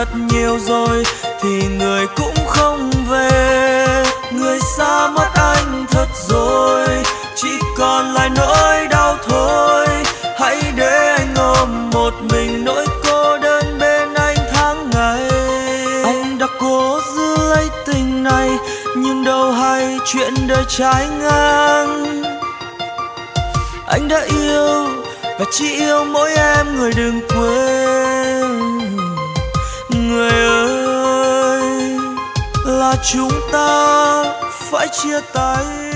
thật nhiều rồi thì người cũng không về. Người xa mất anh thật rồi, chỉ còn lại nỗi đau thôi. Hãy để anh ôm một mình nỗi cô đơn bên anh tháng ngày. Anh đã cố giữ lấy tình này nhưng đâu hay chuyện đời trái ngang. Anh đã yêu và chỉ yêu mỗi em, người đừng quên. Người ơi, là chúng ta phải chia tay.